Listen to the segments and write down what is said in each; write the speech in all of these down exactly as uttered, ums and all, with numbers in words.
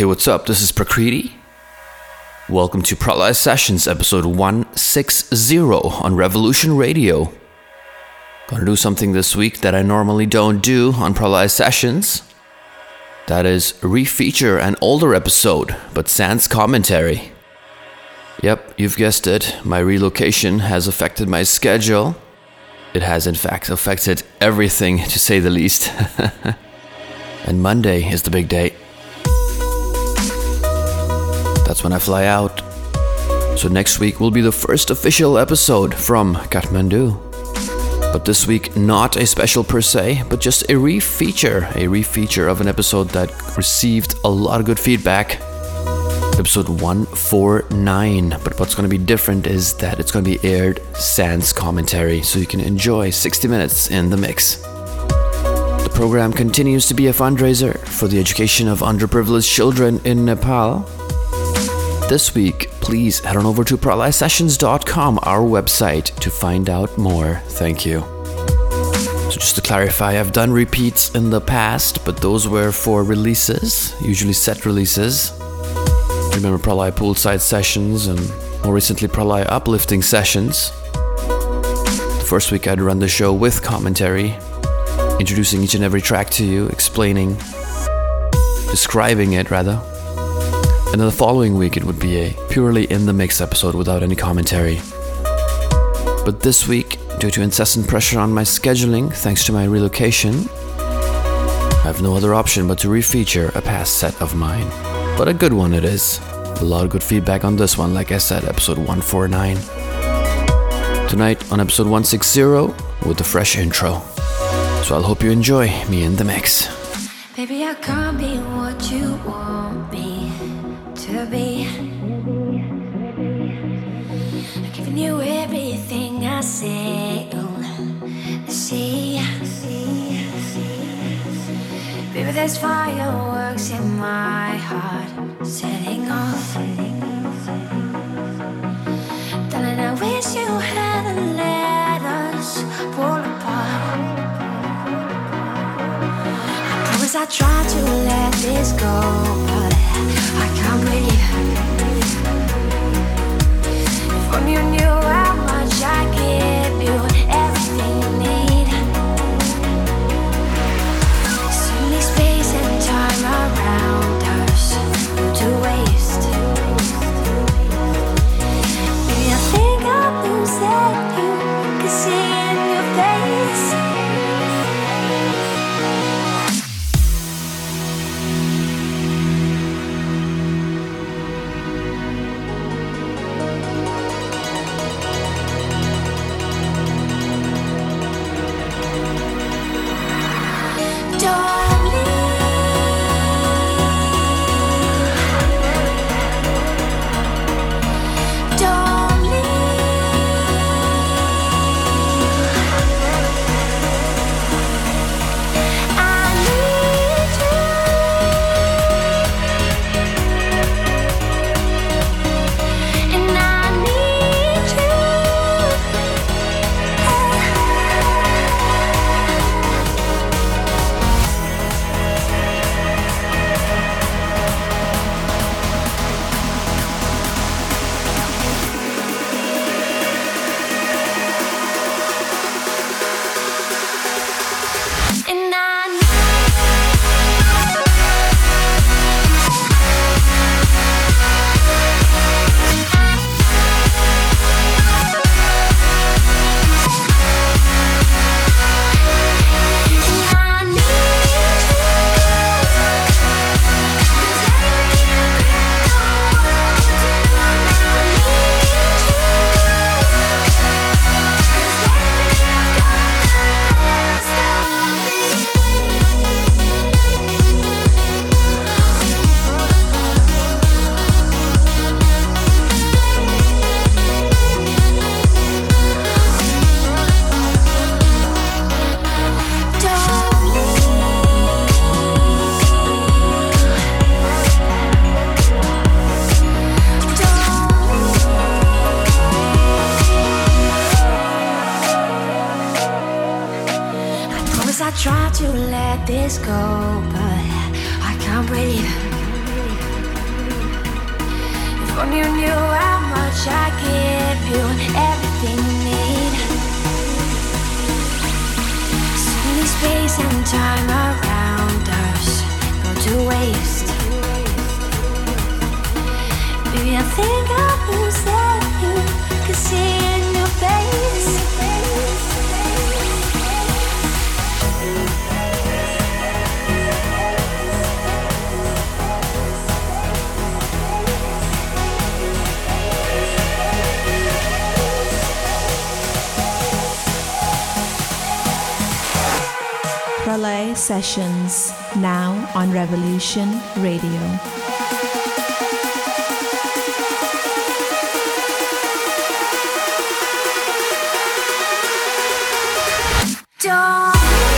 Hey, what's up? This is Prakriti. Welcome to Pralaya Sessions, episode one sixty on Revolution Radio. Gonna do something this week that I normally don't do on Pralaya Sessions. That is refeature an older episode, but sans commentary. Yep, you've guessed it. My relocation has affected my schedule. It has, in fact, affected everything, to say the least. And Monday is the big day. That's when I fly out. So next week will be the first official episode from Kathmandu. But this week, not a special per se, but just a refeature. A refeature of an episode that received a lot of good feedback. Episode one forty-nine. But what's going to be different is that it's going to be aired sans commentary, so you can enjoy sixty minutes in the mix. The program continues to be a fundraiser for the education of underprivileged children in Nepal. This week, please head on over to pralaya sessions dot com, our website, to find out more. Thank you. So just to clarify, I've done repeats in the past, but those were for releases, usually set releases. Remember Pralaya Poolside Sessions and more recently Pralaya Uplifting Sessions. The first week I'd run the show with commentary, introducing each and every track to you, explaining, describing it rather. And then the following week it would be a purely in the mix episode without any commentary. But this week, due to incessant pressure on my scheduling, thanks to my relocation, I have no other option but to refeature a past set of mine. But a good one it is. A lot of good feedback on this one, like I said, episode one forty-nine. Tonight on episode one sixty with a fresh intro. So I'll hope you enjoy me in the mix. Baby, I can't be what you want me to be. I've given you everything I sail the sea. Baby, there's fireworks in my heart setting off. Darling, I wish you hadn't let us fall apart. I promise I tried to let this go, but I can't breathe. If only you knew how much I give you, everything you need. Suddenly space and time around us go to waste. Maybe I think I'm losing you, can see in your face. only knew how much I give you everything you need. Suddenly space and time around us go to waste. Baby, I think I lose that you can see in your face. Pralay Sessions, now on Revolution Radio. Don't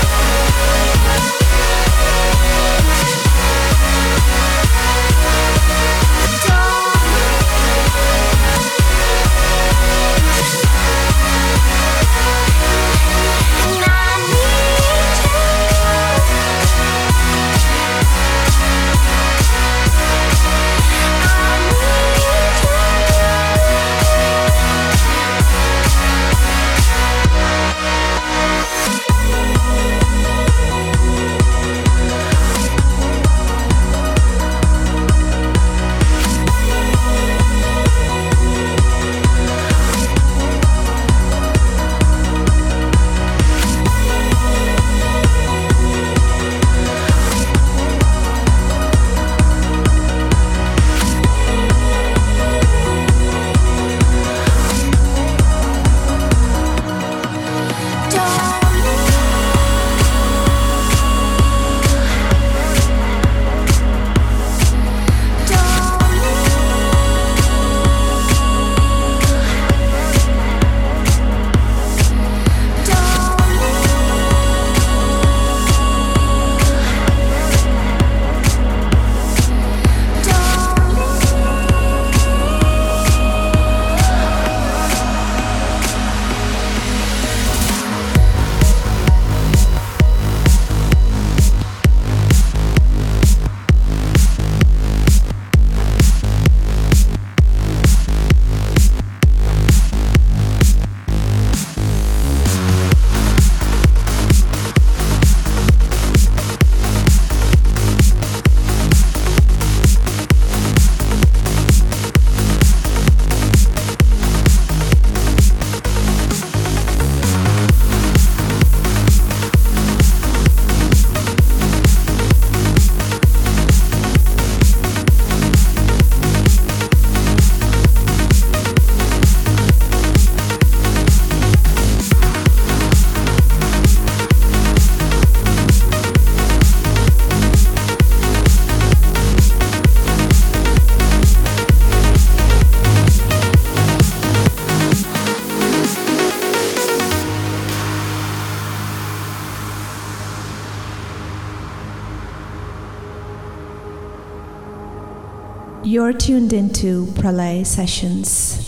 You're tuned into Pralay Sessions.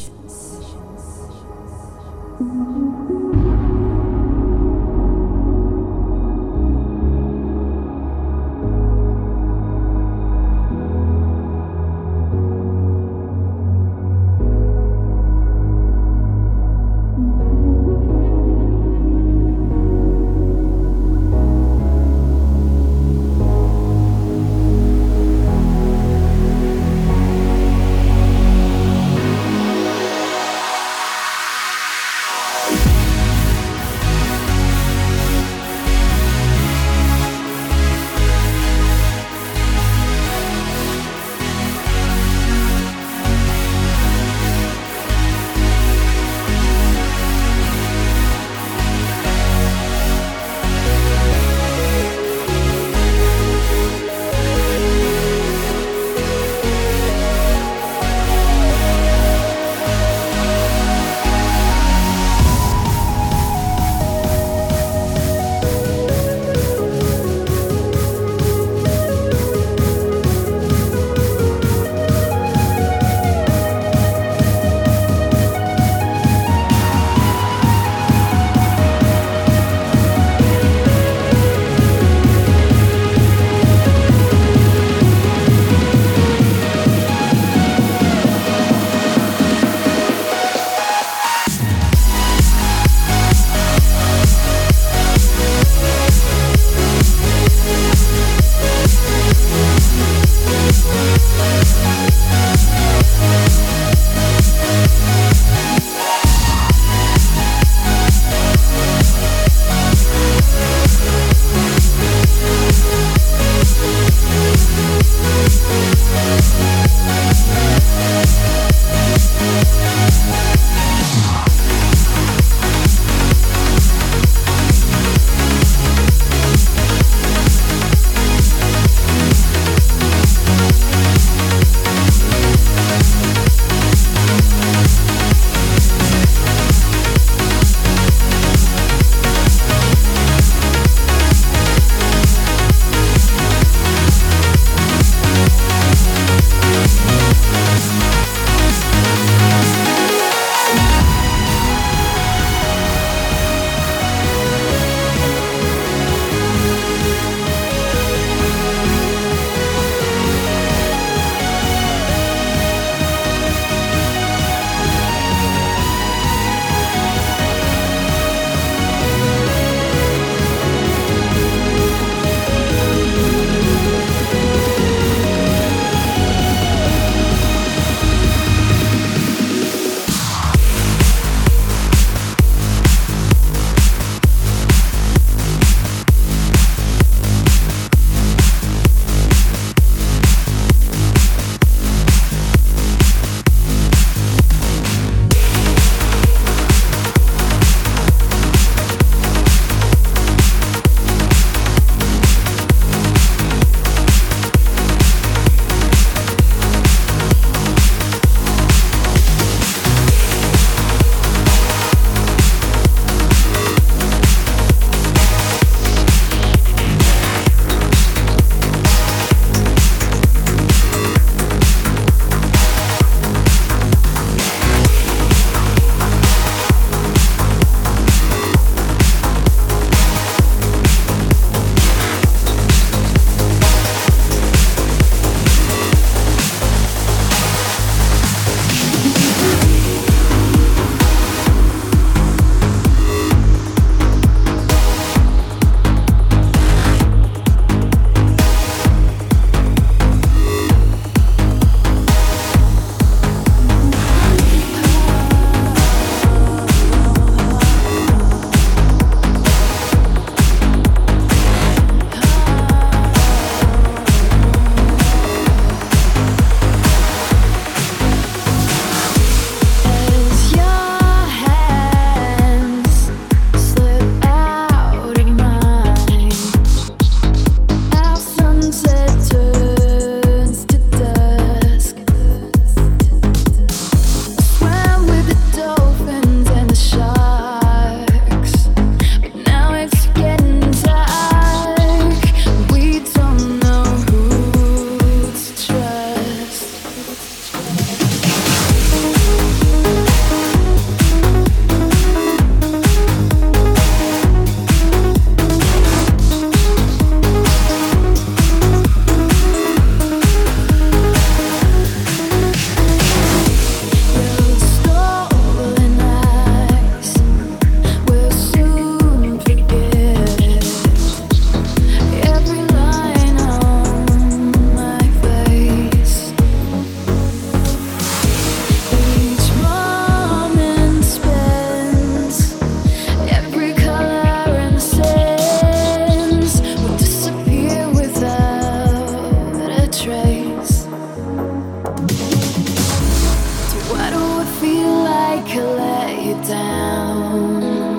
could let you down.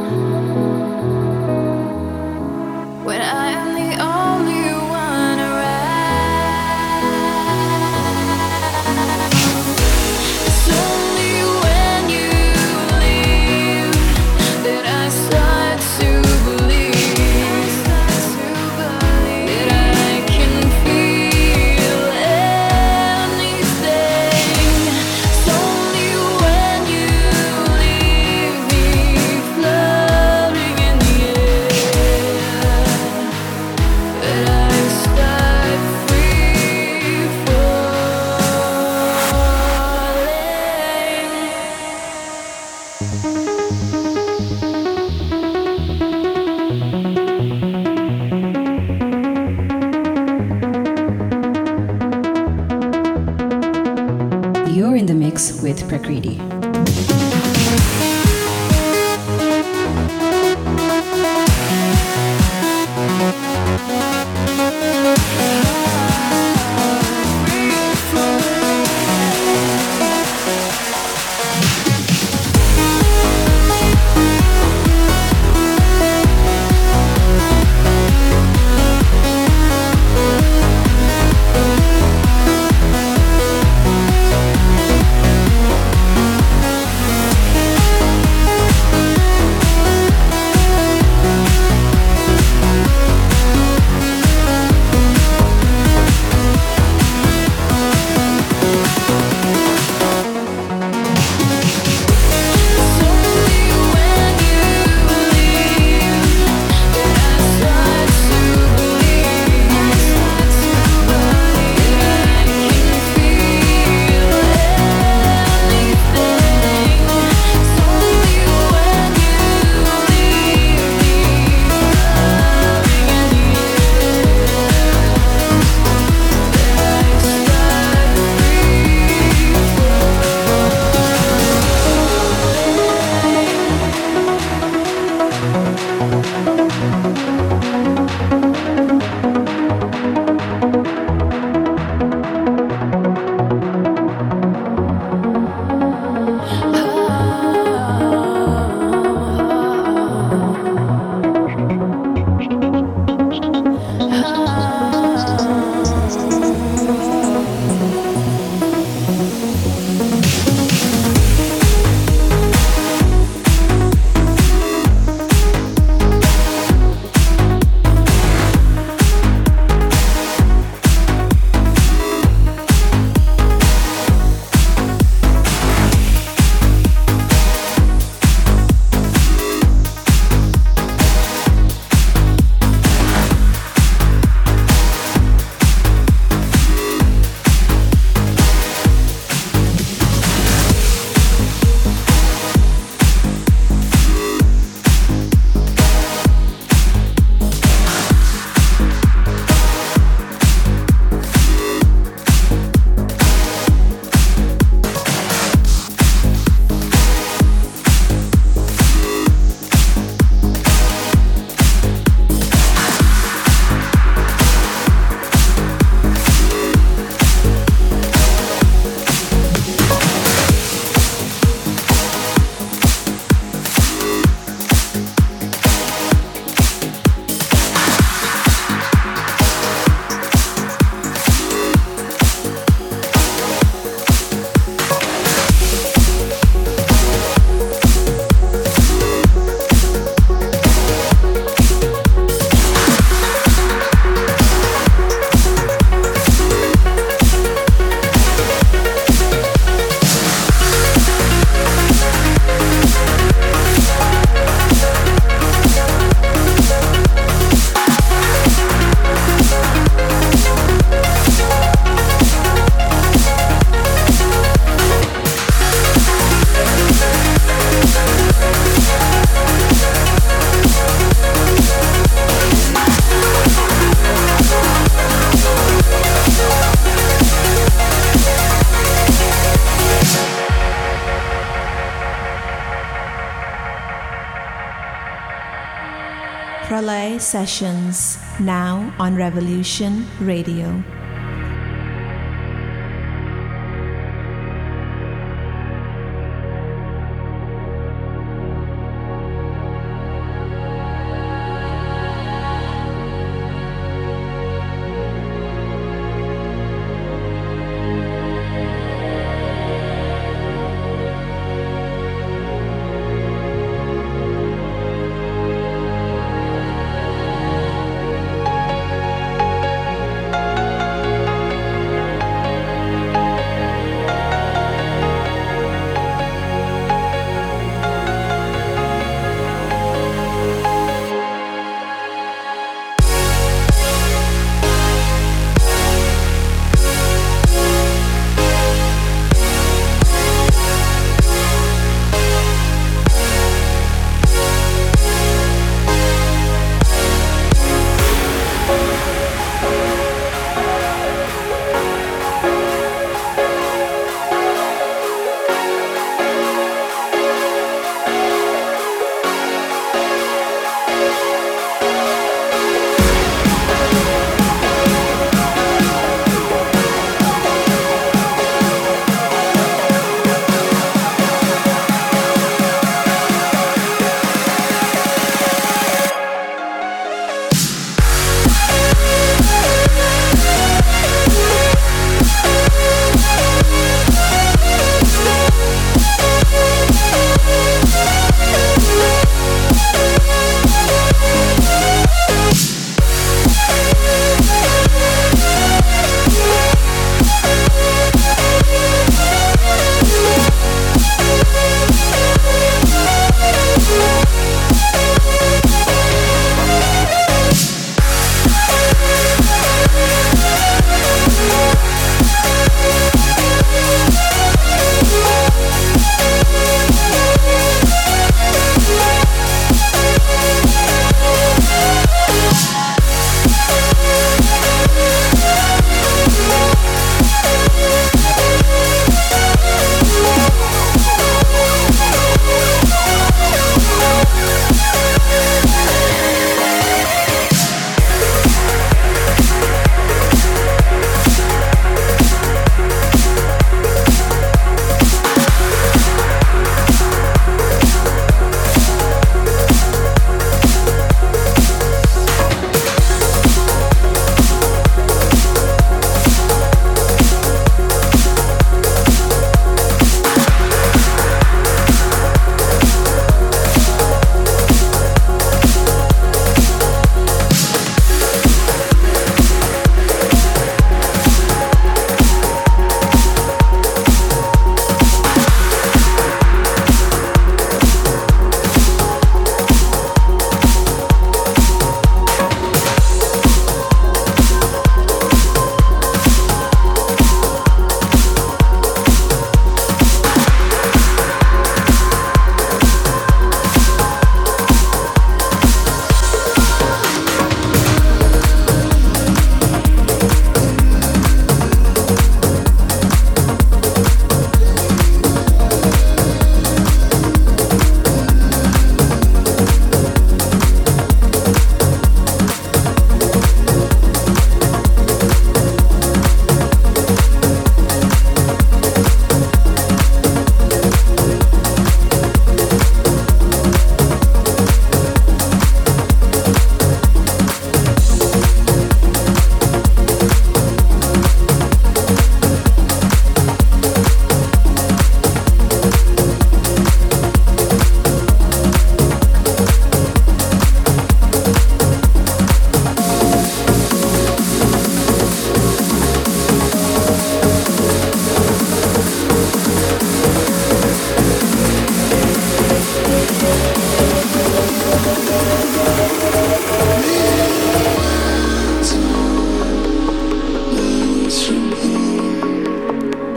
When I am the only one around. It's only when you leave that I start to believe that I can feel anything. It's only when you leave me floating in the air that I start free falling. You're in the mix with Prakriti. Pralay Sessions, now on Revolution Radio.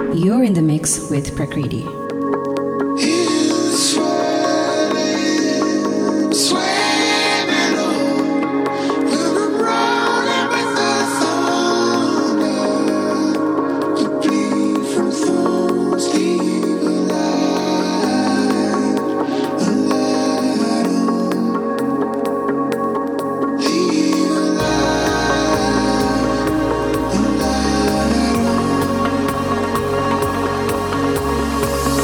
You're in the mix with Prakriti. Thank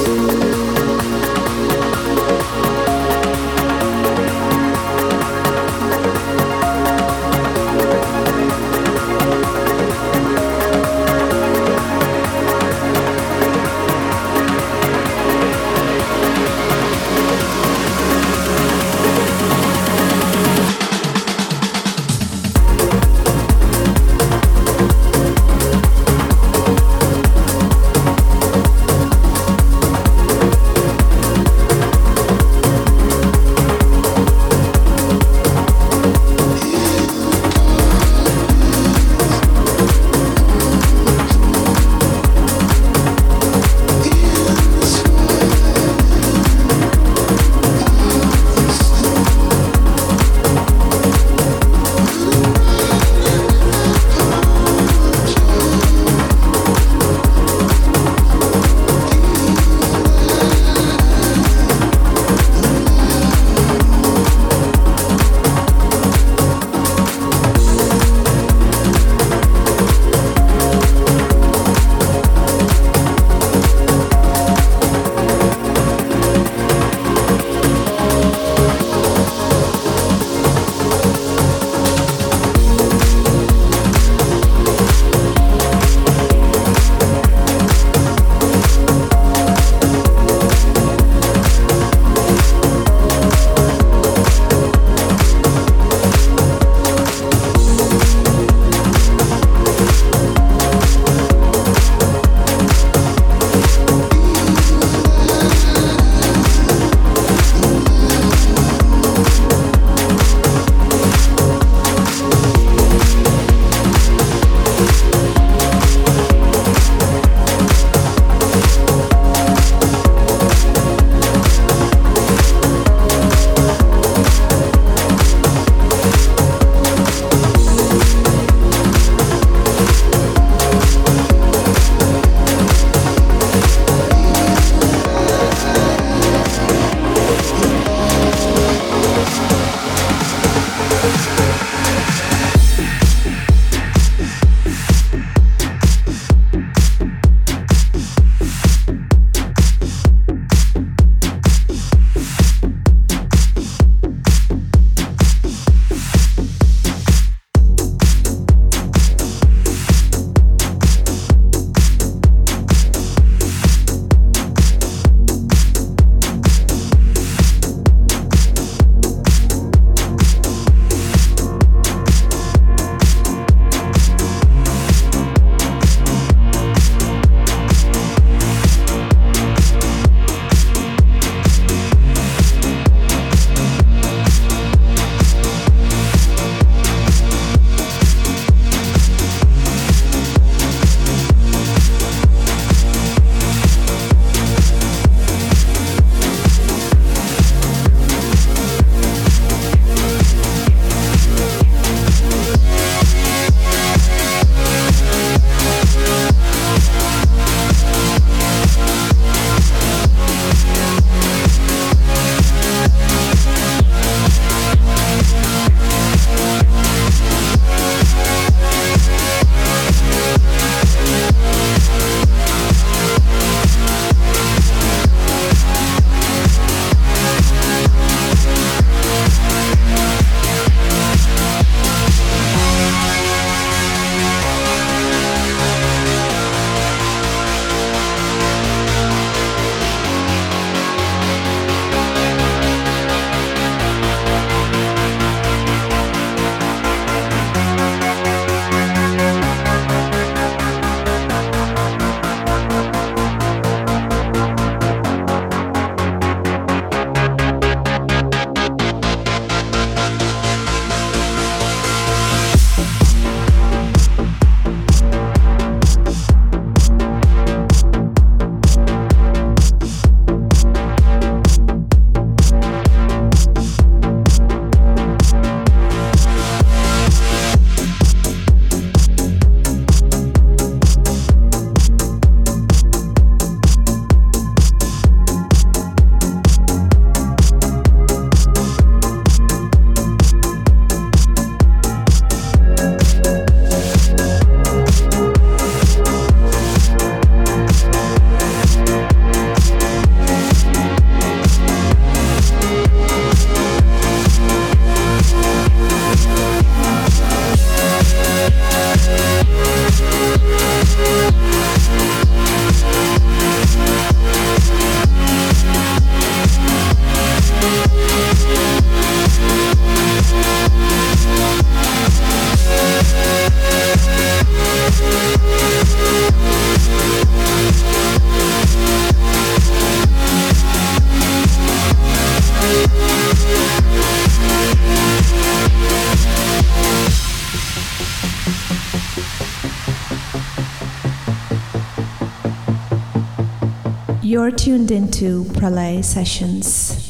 You're tuned into Pralay Sessions.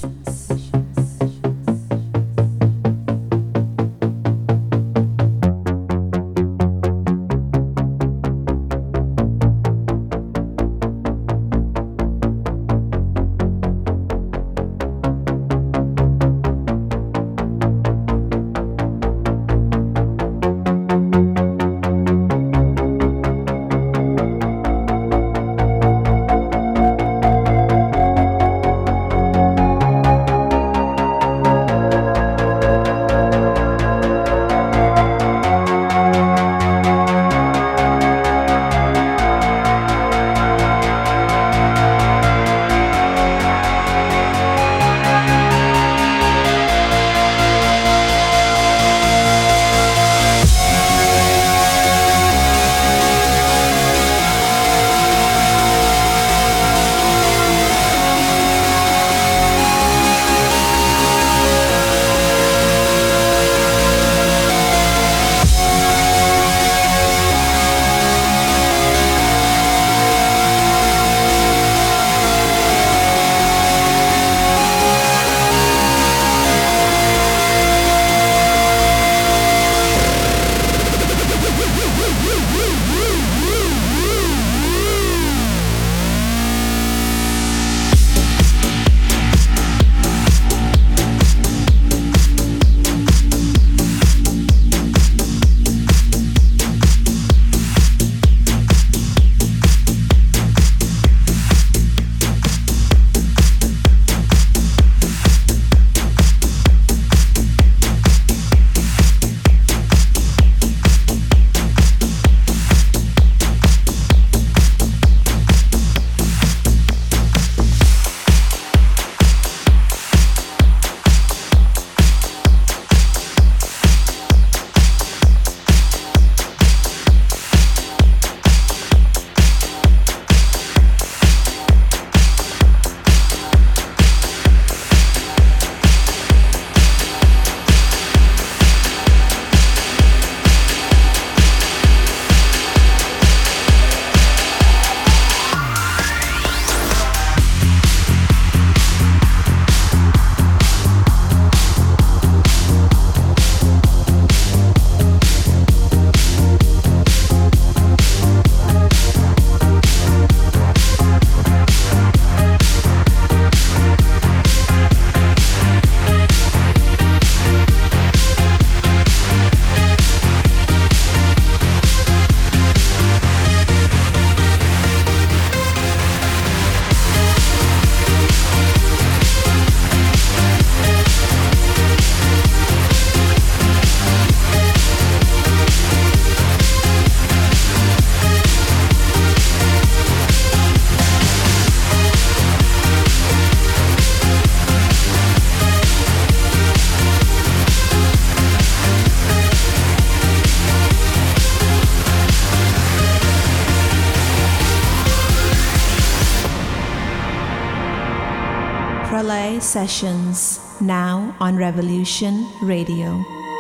Pralay Sessions, now on Revolution Radio.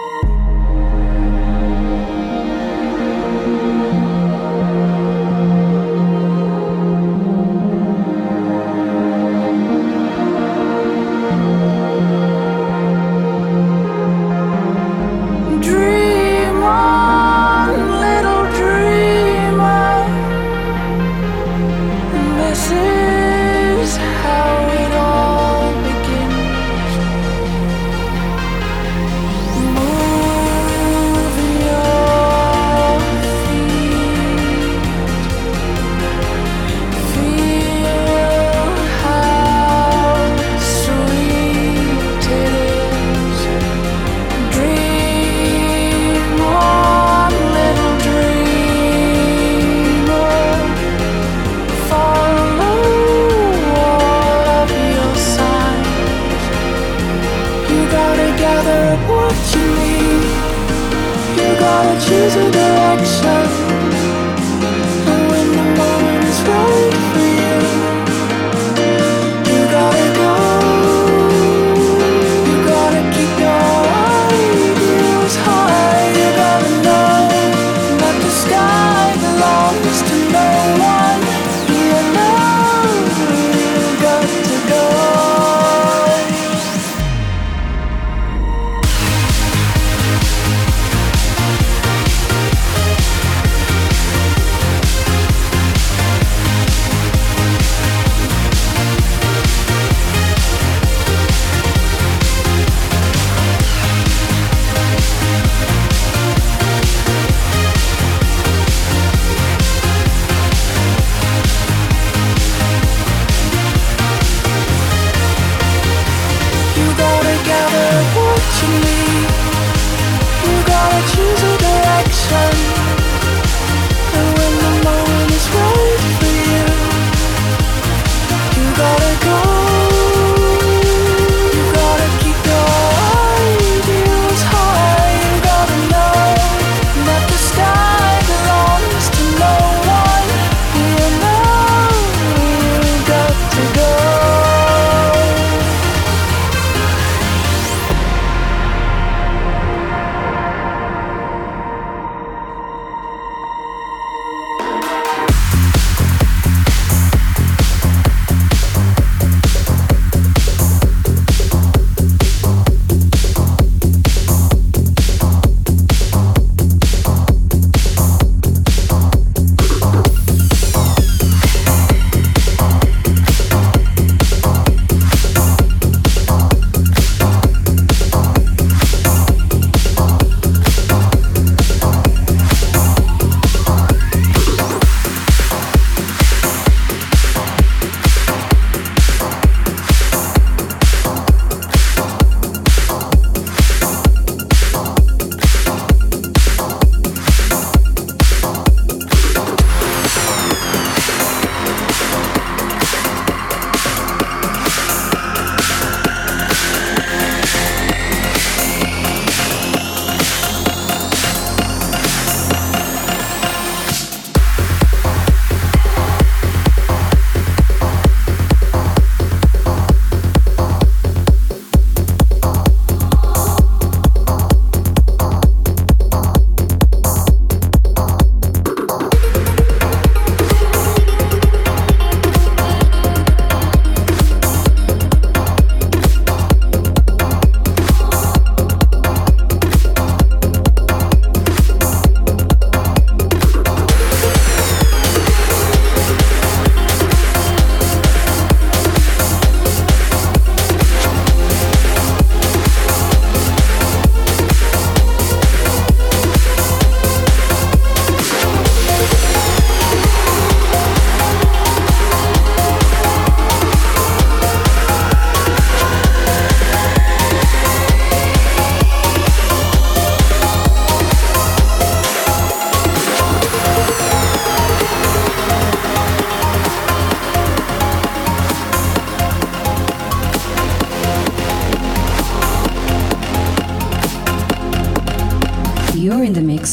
Choose a direction, and when the moment is right for you, you gotta go. You gotta keep your ideals high. You gotta know that the sky belongs to no one. You know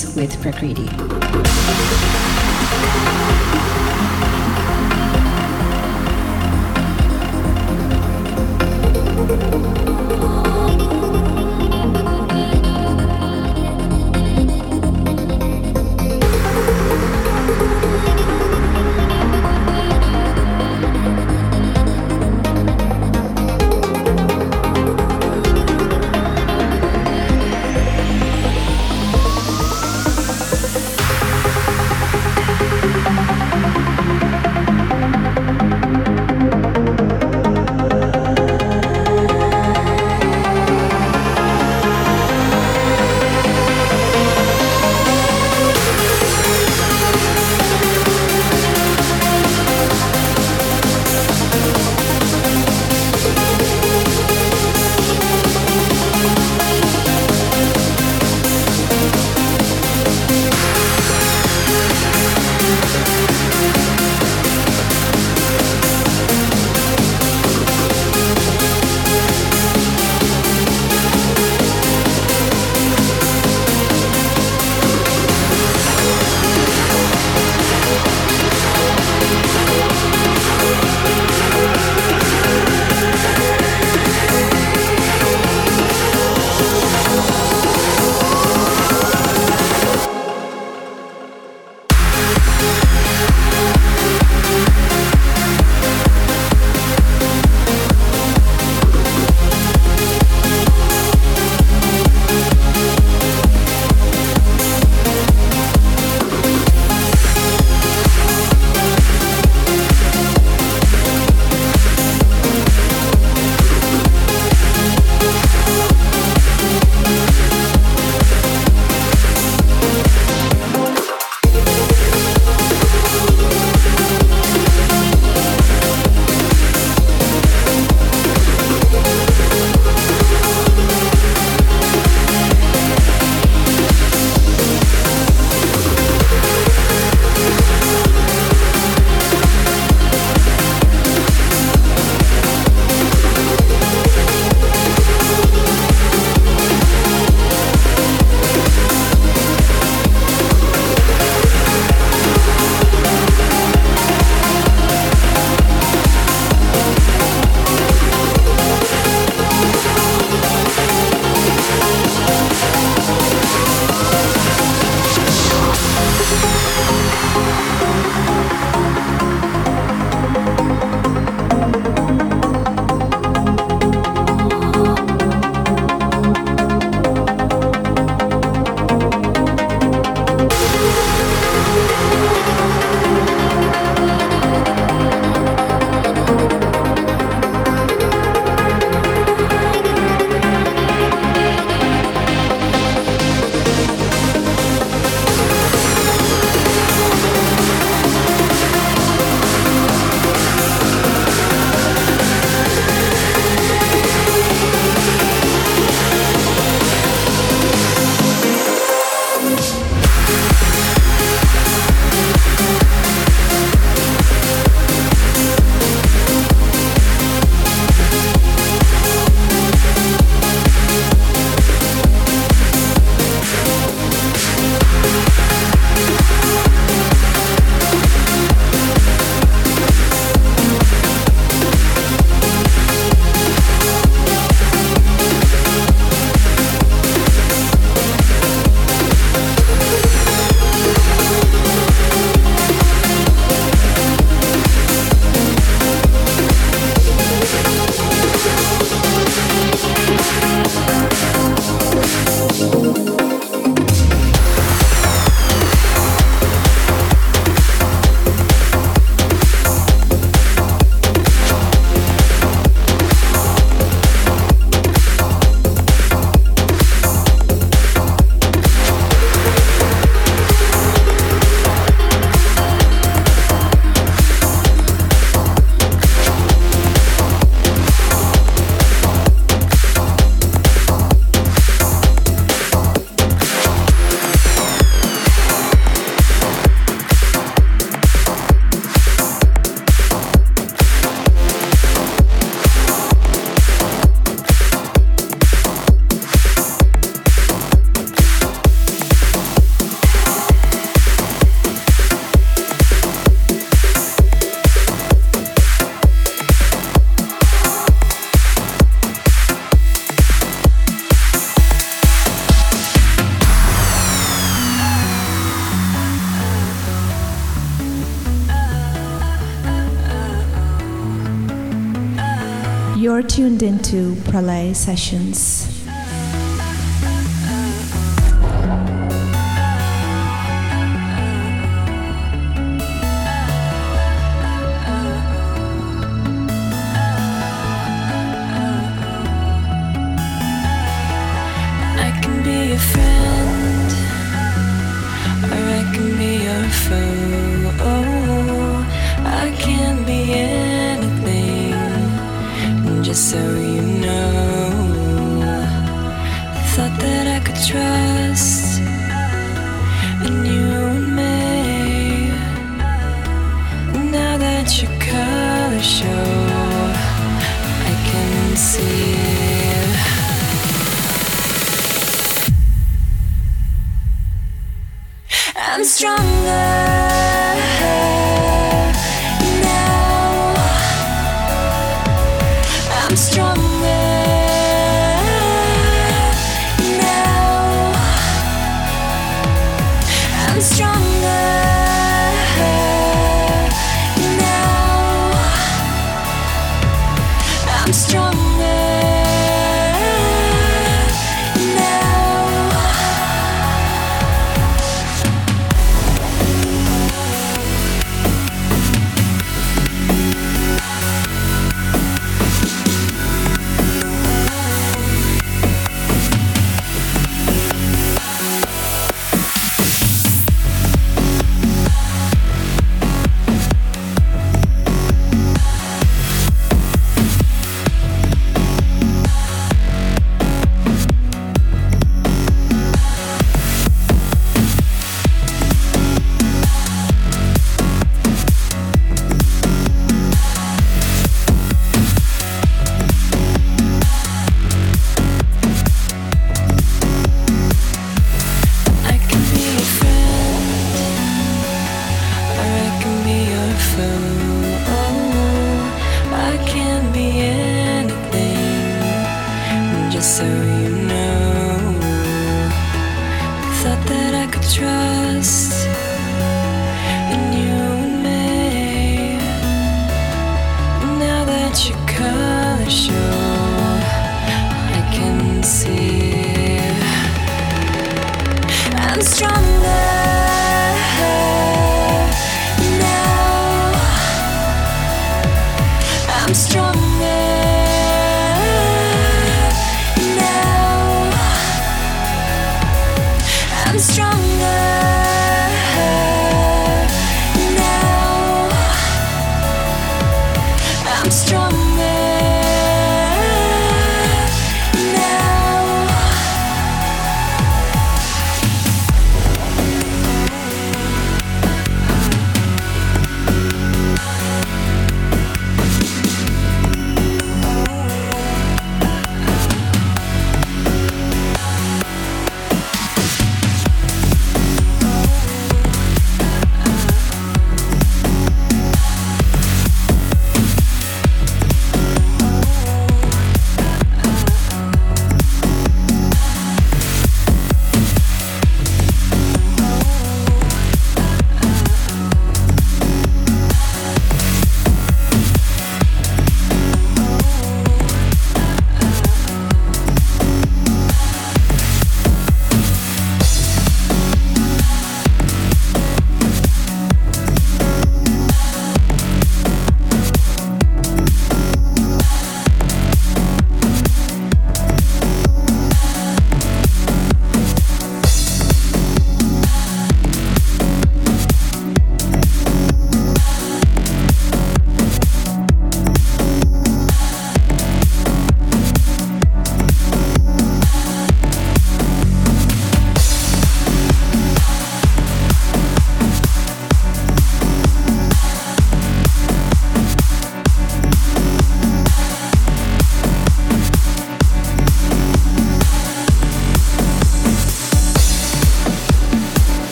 Mix with Prakriti. You're tuned into Pralay Sessions. I can be a friend, or I can be your foe. Oh, I can be anything, just so you know. Thought that I could trust in you and me. Now that your colors show, I can see. I'm stronger now. I'm stronger now. I'm stronger now. I'm stronger.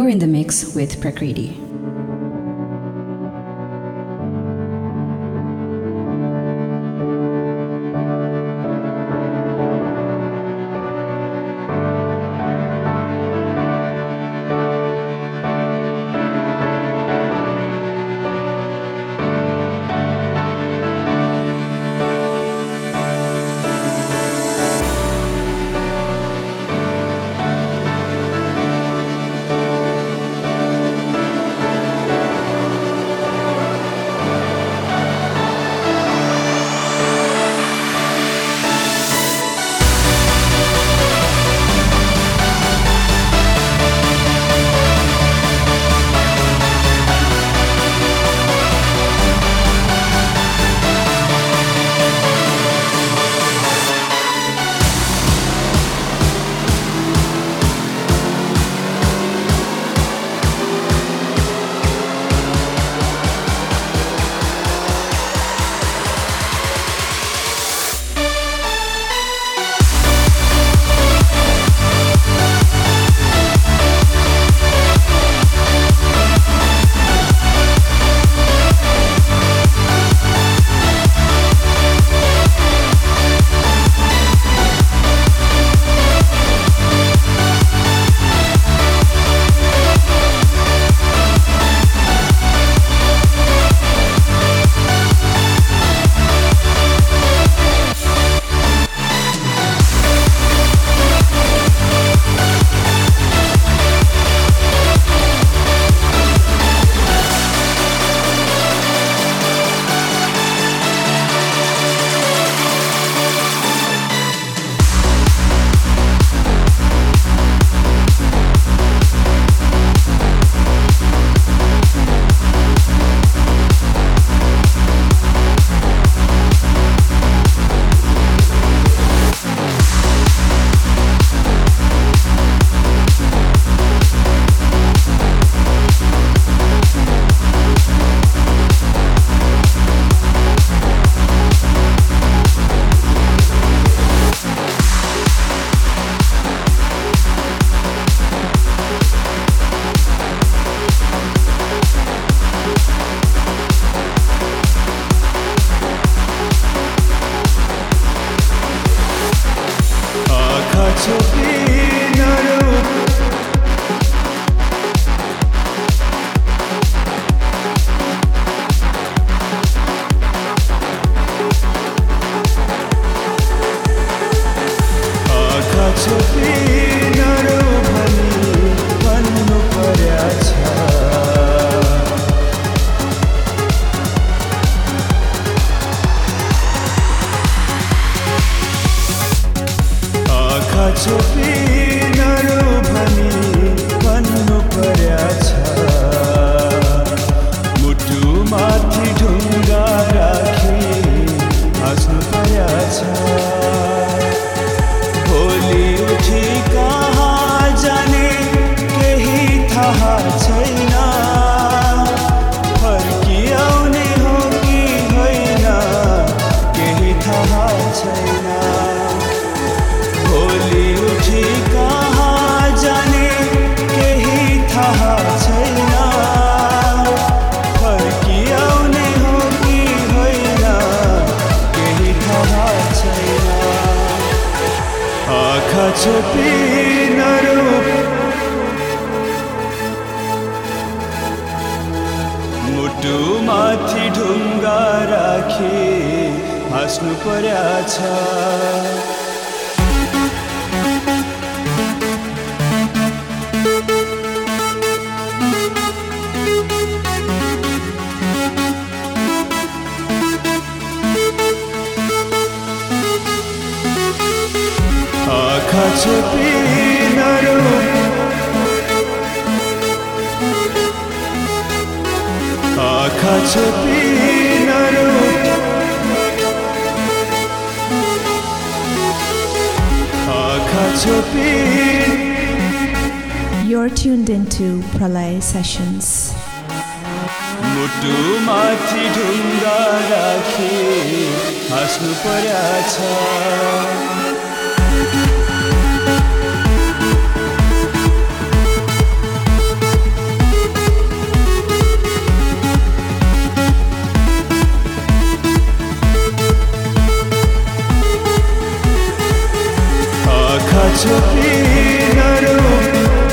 You're in the mix with Prakriti. You're tuned into Pralay Sessions. मुटु माथि ढुङ्गा राखी हाँस्नु पर्याछ छोपी नरूप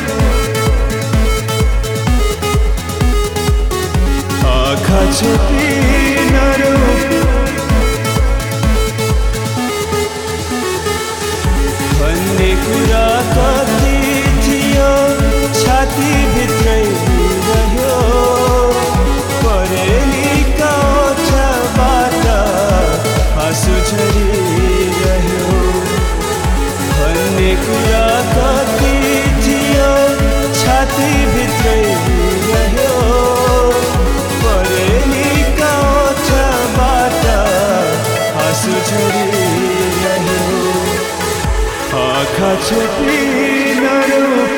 आँखा छोपी नरूप भन्ने कुरा कति थियो छातीभित्रै रह्यो परेलीका ओठबाट आँसु झरिरह्यो भन्ने कुरा कति थियो छातीभित्रै रह्यो परेलीका ओठबाट आँसु झरिरह्यो आँखा छोपी नरूप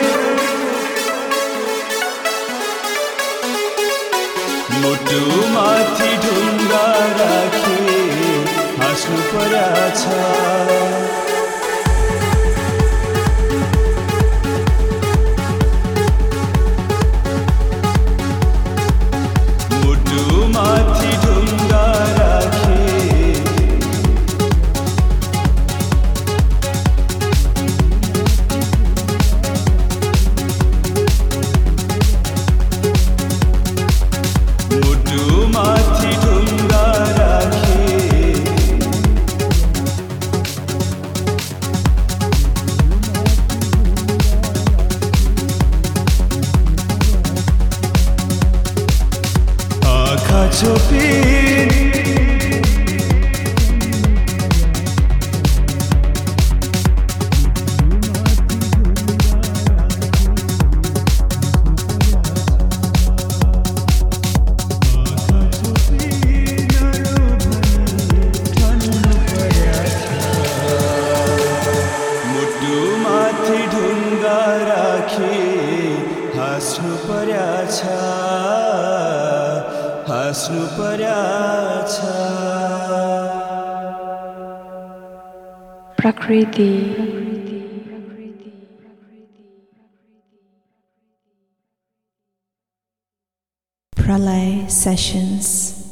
मुटुमाथि ढुङ्गा राखी हाँस्नु पराछ मुटुमाथि ढुङ्गा राखी मुटुमाथि ढुङ्गा राखी आँखा छोपी मुटुमाथि ढुङ्गा राखी हाँस्नु पर्याछ हाँस्नु पर्याछ प्रकृति Pralay Sessions.